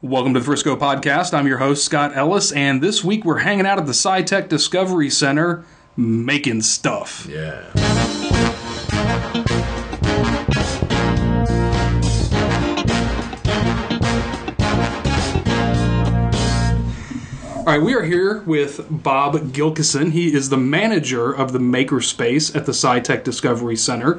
Welcome to the Frisco Podcast. I'm your host, Scott Ellis, and this week we're hanging out at the SciTech Discovery Center making stuff. Yeah. All right, we are here with Bob Gilkison. He is the manager of the Makerspace at the SciTech Discovery Center,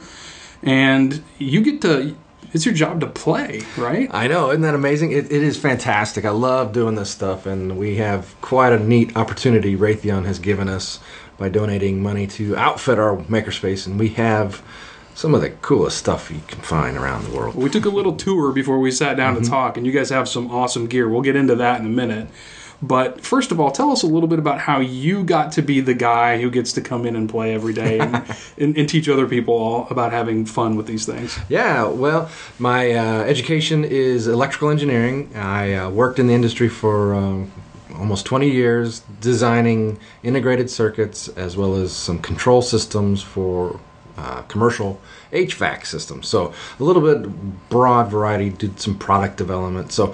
and you get to... It's your job to play, right? I know. Isn't that amazing? It is fantastic. I love doing this stuff, and we have quite a neat opportunity Raytheon has given us by donating money to outfit our makerspace, and we have some of the coolest stuff you can find around the world. We took a little tour before we sat down to talk, and you guys have some awesome gear. We'll get into that in a minute. But first of all, tell us a little bit about how you got to be the guy who gets to come in and play every day and teach other people all about having fun with these things. Yeah, well, my education is electrical engineering. I worked in the industry for almost 20 years designing integrated circuits as well as some control systems for commercial HVAC systems. So a little bit broad variety, did some product development. So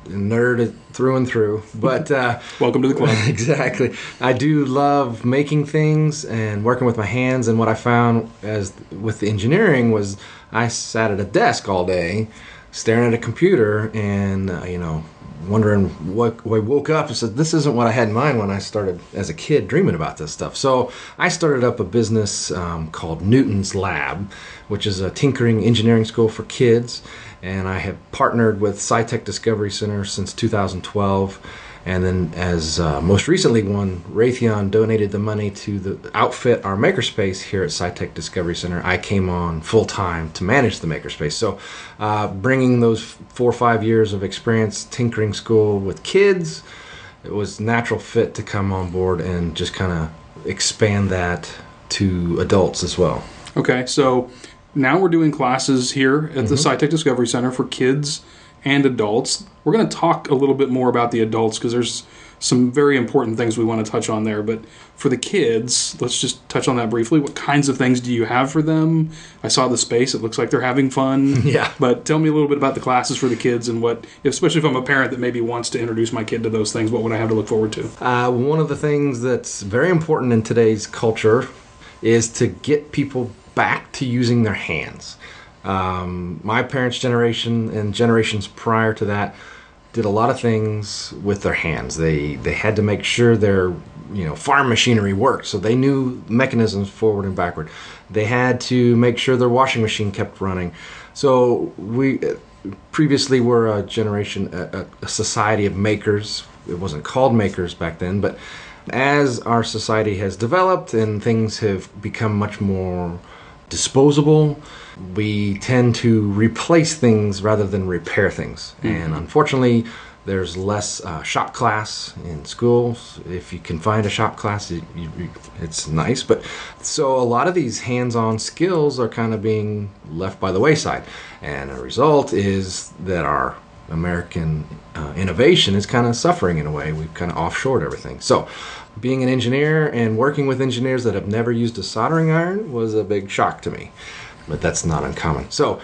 nerd through and through, but welcome to the club. Exactly. I do love making things and working with my hands, and what I found as with the engineering was I sat at a desk all day staring at a computer and wondering what I woke up and said, this isn't what I had in mind when I started as a kid dreaming about this stuff. So I started up a business called Newton's Lab, which is a tinkering engineering school for kids. And I have partnered with SciTech Discovery Center since 2012. And then as most recently one, Raytheon donated the money to the outfit our makerspace here at SciTech Discovery Center. I came on full-time to manage the makerspace. So bringing those 4 or 5 years of experience tinkering school with kids, it was a natural fit to come on board and just kind of expand that to adults as well. Okay, so now we're doing classes here at the SciTech Discovery Center for kids and adults. We're going to talk a little bit more about the adults because there's some very important things we want to touch on there. But for the kids, let's just touch on that briefly. What kinds of things do you have for them? I saw the space. It looks like they're having fun. Yeah. But tell me a little bit about the classes for the kids and what, especially if I'm a parent that maybe wants to introduce my kid to those things, what would I have to look forward to? One of the things that's very important in today's culture is to get people back to using their hands. My parents' generation and generations prior to that did a lot of things with their hands. They had to make sure their farm machinery worked, so they knew mechanisms forward and backward. They had to make sure their washing machine kept running. So we previously were a generation, a society of makers. It wasn't called makers back then, but as our society has developed and things have become much more disposable, we tend to replace things rather than repair things. And unfortunately, there's less shop class in schools. If you can find a shop class, it's nice. But so a lot of these hands-on skills are kind of being left by the wayside. And a result is that our American innovation is kind of suffering in a way. We've kind of offshored everything. So being an engineer and working with engineers that have never used a soldering iron was a big shock to me. But that's not uncommon. So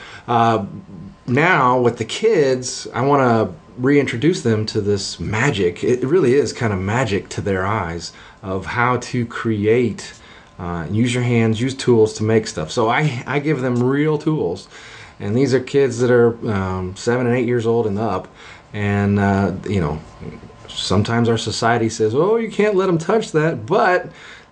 now with the kids, I want to reintroduce them to this magic. It really is kind of magic to their eyes of how to create, use your hands, use tools to make stuff. So I give them real tools. And these are kids that are 7 and 8 years old and up. And, sometimes our society says, oh, you can't let them touch that. But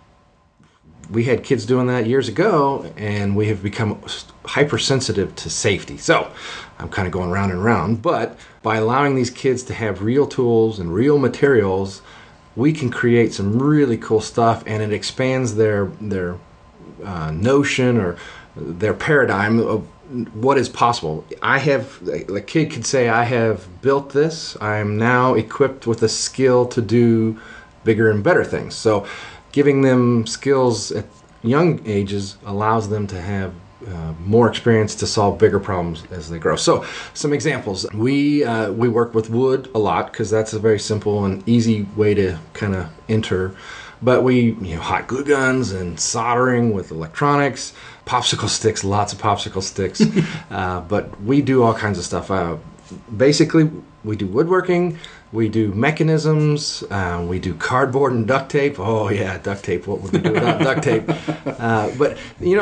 we had kids doing that years ago, and we have become hypersensitive to safety. So I'm kind of going round and round. But by allowing these kids to have real tools and real materials, we can create some really cool stuff, and it expands their notion or their paradigm of what is possible. A kid could say, I have built this. I am now equipped with a skill to do bigger and better things. So giving them skills at young ages allows them to have more experience to solve bigger problems as they grow. So some examples. We work with wood a lot because that's a very simple and easy way to kind of enter. But we, hot glue guns and soldering with electronics, popsicle sticks, lots of popsicle sticks. But we do all kinds of stuff. Basically, we do woodworking, we do mechanisms, we do cardboard and duct tape. Oh yeah, duct tape. What would we do without duct tape? But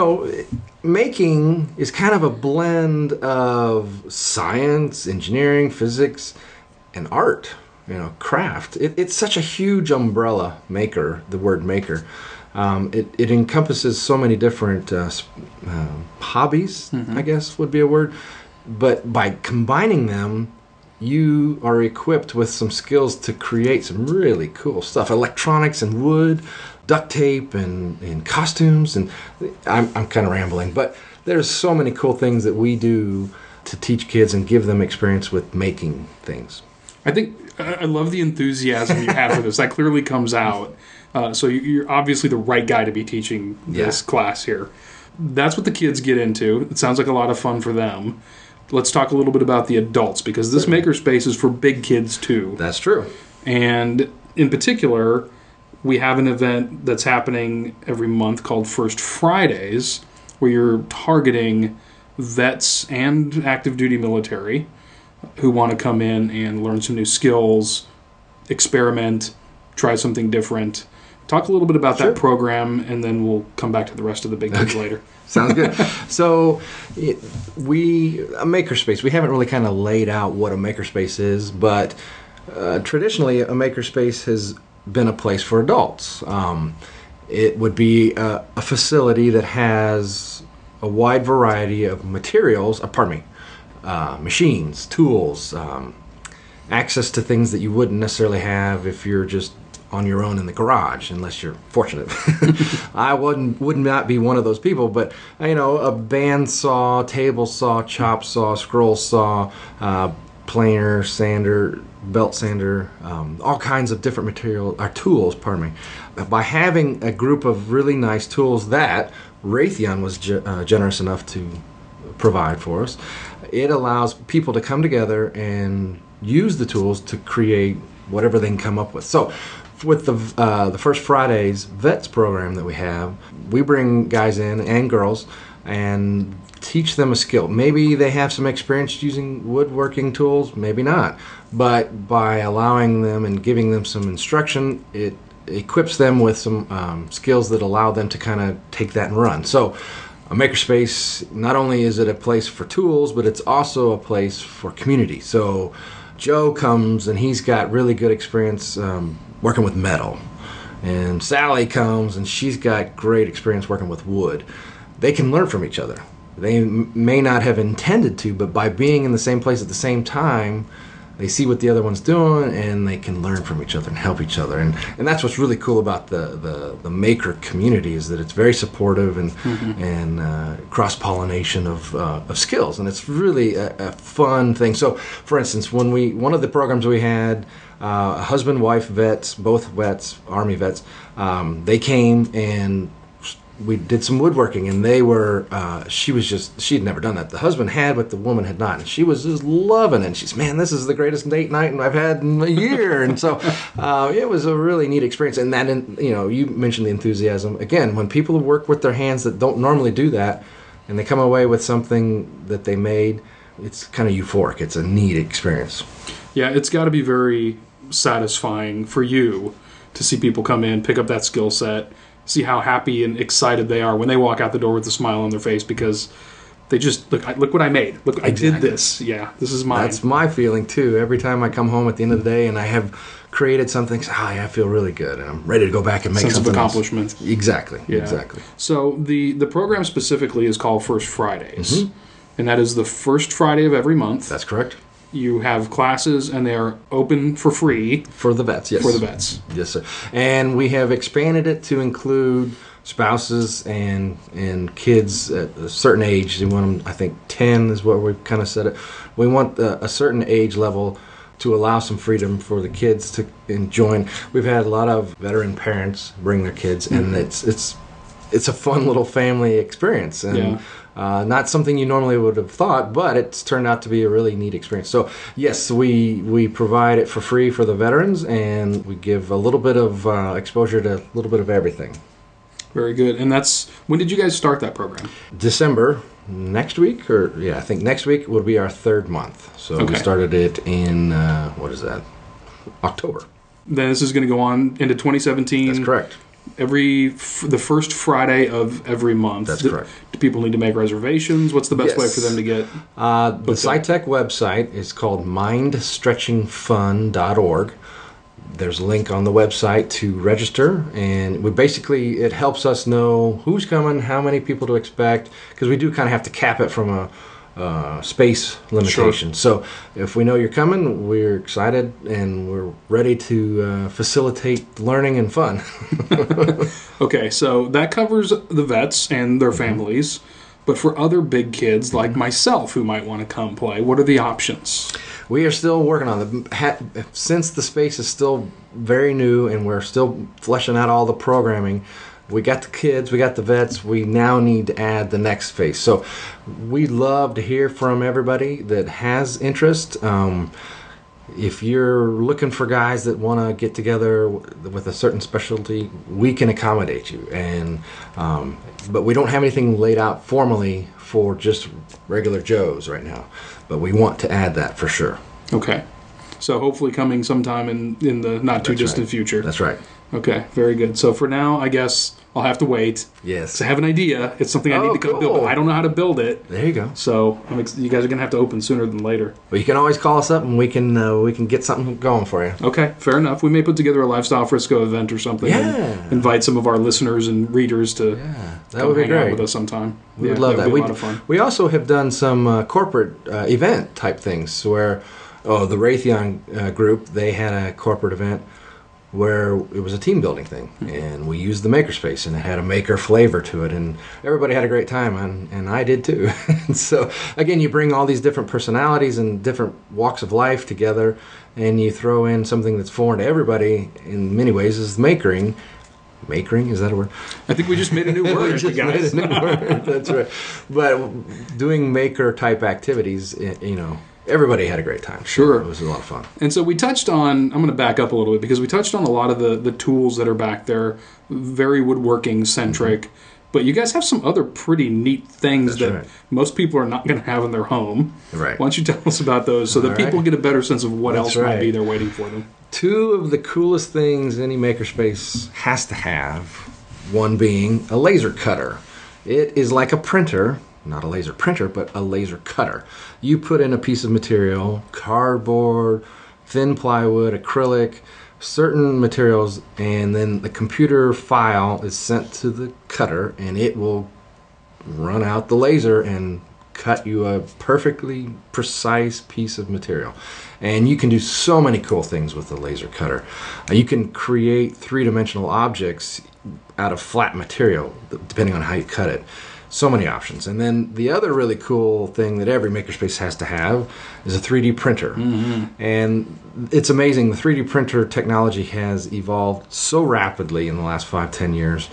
making is kind of a blend of science, engineering, physics, and art. Craft. It's such a huge umbrella, maker, the word maker. It encompasses so many different hobbies, I guess would be a word. But by combining them, you are equipped with some skills to create some really cool stuff. Electronics and wood, duct tape and costumes. And I'm kind of rambling, but there's so many cool things that we do to teach kids and give them experience with making things. I think I love the enthusiasm you have for this. That clearly comes out. So you're obviously the right guy to be teaching this class here. That's what the kids get into. It sounds like a lot of fun for them. Let's talk a little bit about the adults, because this makerspace is for big kids too. That's true. And in particular, we have an event that's happening every month called First Fridays, where you're targeting vets and active duty military who want to come in and learn some new skills, experiment, try something different. Talk a little bit about that program, and then we'll come back to the rest of the big things later. Sounds good. So a makerspace, we haven't really kind of laid out what a makerspace is, but traditionally a makerspace has been a place for adults. It would be a facility that has a wide variety of materials, machines, tools, access to things that you wouldn't necessarily have if you're just on your own in the garage, unless you're fortunate. I would not be one of those people, but a bandsaw, table saw, chop saw, scroll saw, planer, sander, belt sander, all kinds of different tools. By having a group of really nice tools that Raytheon was generous enough to provide for us, it allows people to come together and use the tools to create whatever they can come up with. So with the First Fridays Vets program that we have, we bring guys in and girls and teach them a skill. Maybe they have some experience using woodworking tools, maybe not. But by allowing them and giving them some instruction, it equips them with some skills that allow them to kind of take that and run. So a makerspace, not only is it a place for tools, but it's also a place for community. So Joe comes and he's got really good experience working with metal. And Sally comes and she's got great experience working with wood. They can learn from each other. They may not have intended to, but by being in the same place at the same time, they see what the other one's doing and they can learn from each other and help each other. And that's what's really cool about the maker community, is that it's very supportive and cross-pollination of skills. And it's really a fun thing. So, for instance, one of the programs we had, husband-wife vets, both vets, Army vets, they came and we did some woodworking, and they were, she'd never done that. The husband had, but the woman had not. And she was just loving it. And she's, man, this is the greatest date night I've had in a year. And so it was a really neat experience. And that, you mentioned the enthusiasm. Again, when people work with their hands that don't normally do that, and they come away with something that they made, it's kind of euphoric. It's a neat experience. Yeah, it's got to be very satisfying for you to see people come in, pick up that skill set, see how happy and excited they are when they walk out the door with a smile on their face, because they just look what I made. Look, exactly. I did this. Yeah, this is mine. That's my feeling too. Every time I come home at the end of the day and I have created something, I feel really good and I'm ready to go back and make something. Sense of accomplishment. Else. Exactly. Yeah. Exactly. So the program specifically is called First Fridays, and that is the first Friday of every month. That's correct. You have classes, and they are open for free. For the vets, yes. For the vets. Yes, sir. And we have expanded it to include spouses and kids at a certain age. We want them, I think 10 is what we've kind of said it. We want a certain age level to allow some freedom for the kids to join. We've had a lot of veteran parents bring their kids, and it's a fun little family experience. And not something you normally would have thought, but it's turned out to be a really neat experience. So, yes, we provide it for free for the veterans, and we give a little bit of exposure to a little bit of everything. Very good. And when did you guys start that program? December next week, I think next week will be our third month. So we Okay. started it in, what is that? October. Then this is going to go on into 2017. That's correct. The first Friday of every month. That's correct. Do people need to make reservations? What's the best way Yes. for them to get? The SciTech website is called mindstretchingfun.org. There's a link on the website to register, and it helps us know who's coming, how many people to expect, because we do kind of have to cap it from a space limitation. So if we know you're coming, we're excited and we're ready to facilitate learning and fun. Okay, so that covers the vets and their families. But for other big kids like myself who might want to come play, what are the options? We are still working on it. Since the space is still very new and we're still fleshing out all the programming, we got the kids, we got the vets, we now need to add the next phase. So we'd love to hear from everybody that has interest. If you're looking for guys that want to get together with a certain specialty, we can accommodate you. But we don't have anything laid out formally for just regular Joes right now. But we want to add that for sure. Okay. So hopefully coming sometime in the not too distant future. That's right. Okay, very good. So for now, I guess I'll have to wait. Yes. To have an idea. It's something I need to come build, but I don't know how to build it. There you go. So you guys are going to have to open sooner than later. Well, you can always call us up and we can get something going for you. Okay, fair enough. We may put together a Lifestyle Frisco event or something. Yeah. And invite some of our listeners and readers to That would be hang out great. with us sometime. We would love that. Would be a lot of fun. We also have done some corporate event type things where, the Raytheon group, they had a corporate event where it was a team building thing, and we used the makerspace, and it had a maker flavor to it, and everybody had a great time, and I did too. And so again, you bring all these different personalities and different walks of life together, and you throw in something that's foreign to everybody in many ways is makering. Makering, is that a word? I think we just made a new word, Just guys. made a new word. That's right. But doing maker type activities, everybody had a great time. Sure. It was a lot of fun. And so we touched on, I'm going to back up a little bit because we touched on a lot of the tools that are back there, very woodworking centric, but you guys have some other pretty neat things that most people are not going to have in their home. Right. Why don't you tell us about those so that people get a better sense of what else might be there waiting for them? Two of the coolest things any makerspace has to have, one being a laser cutter. It is like a printer, not a laser printer, but a laser cutter. You put in a piece of material, cardboard, thin plywood, acrylic, certain materials, and then the computer file is sent to the cutter, and it will run out the laser and cut you a perfectly precise piece of material. And you can do so many cool things with the laser cutter. You can create three-dimensional objects out of flat material, depending on how you cut it. So many options. And then the other really cool thing that every makerspace has to have is a 3D printer. And it's amazing. The 3D printer technology has evolved so rapidly in the last 5-10 years.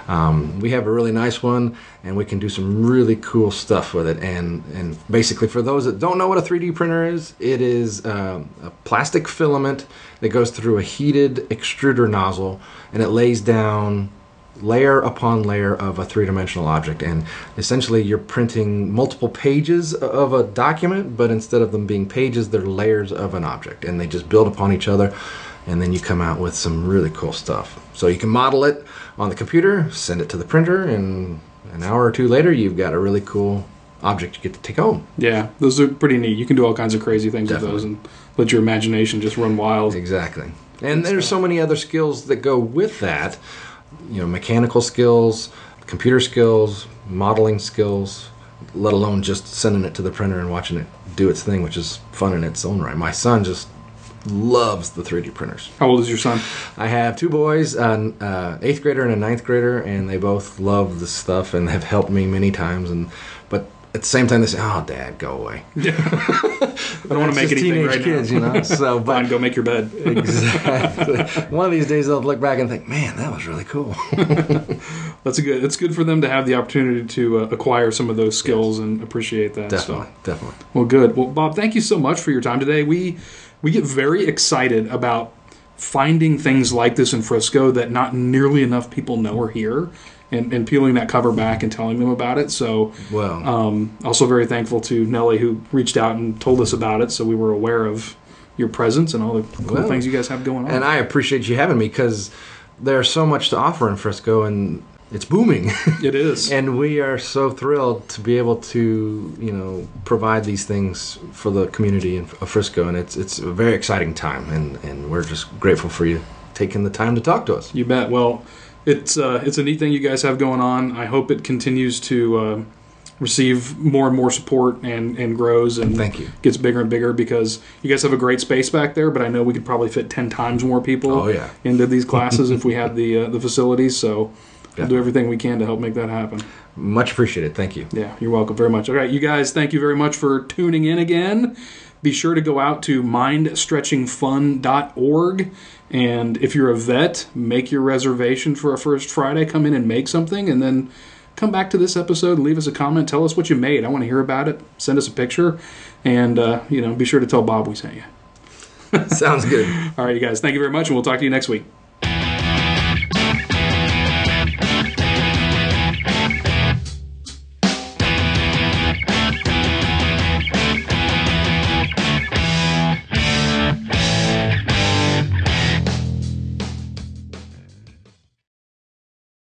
We have a really nice one, and we can do some really cool stuff with it. And basically, for those that don't know what a 3D printer is, it is a plastic filament that goes through a heated extruder nozzle, and it lays down layer upon layer of a three-dimensional object, and essentially you're printing multiple pages of a document, but instead of them being pages, they're layers of an object, and they just build upon each other, and then you come out with some really cool stuff. So you can model it on the computer, send it to the printer, and an hour or two later you've got a really cool object you get to take home. Yeah, those are pretty neat. You can do all kinds of crazy things with those and let your imagination just run wild. Exactly. And there's so many other skills that go with that. Mechanical skills, computer skills, modeling skills, let alone just sending it to the printer and watching it do its thing, which is fun in its own right. My son just loves the 3D printers. How old is your son? I have two boys, an 8th grader and a 9th grader, and they both love this stuff and have helped me many times. But at the same time, they say, "Oh, Dad, go away." I don't want to make anything right kids, now. So, but Fine, go make your bed. Exactly. One of these days they'll look back and think, "Man, that was really cool." That's good. It's good for them to have the opportunity to acquire some of those skills and appreciate that. Definitely. Well, good. Well, Bob, thank you so much for your time today. We get very excited about finding things like this in Frisco that not nearly enough people know are here. and peeling that cover back and telling them about it. So, also very thankful to Nellie, who reached out and told us about it, so we were aware of your presence and all the cool things you guys have going on. And I appreciate you having me, because there's so much to offer in Frisco, and it's booming. It is. And we are so thrilled to be able to, provide these things for the community of Frisco. And it's a very exciting time. And we're just grateful for you taking the time to talk to us. You bet. Well, it's a neat thing you guys have going on. I hope it continues to receive more and more support and grows and Thank you. Gets bigger and bigger, because you guys have a great space back there, but I know we could probably fit 10 times more people into these classes if we had the facilities. So we'll do everything we can to help make that happen. Much appreciated. Thank you. Yeah, you're welcome very much. All right, you guys, thank you very much for tuning in again. Be sure to go out to mindstretchingfun.org. And if you're a vet, make your reservation for a First Friday. Come in and make something, and then come back to this episode and leave us a comment. Tell us what you made. I want to hear about it. Send us a picture. And, be sure to tell Bob we sent you. Sounds good. All right, you guys, thank you very much, and we'll talk to you next week.